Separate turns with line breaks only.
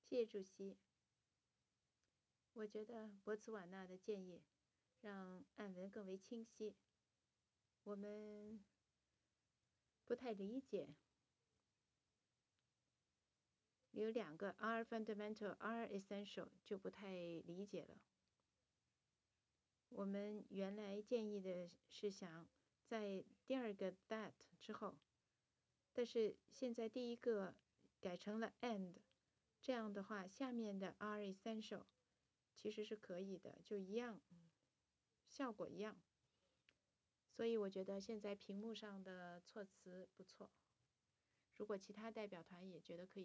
谢谢主席。我觉得博茨瓦纳的建议让案文更为清晰。我们不太理解，有2个 R fundamental、R essential 就不太理解了。我们原来建议的是想在第2个 that 之后，但是现在第1个改成了 and， 这样的话下面的 R essential 其实是可以的，就一样，效果一样。所以我觉得现在屏幕上的措辞不错，如果其他代表团也觉得可以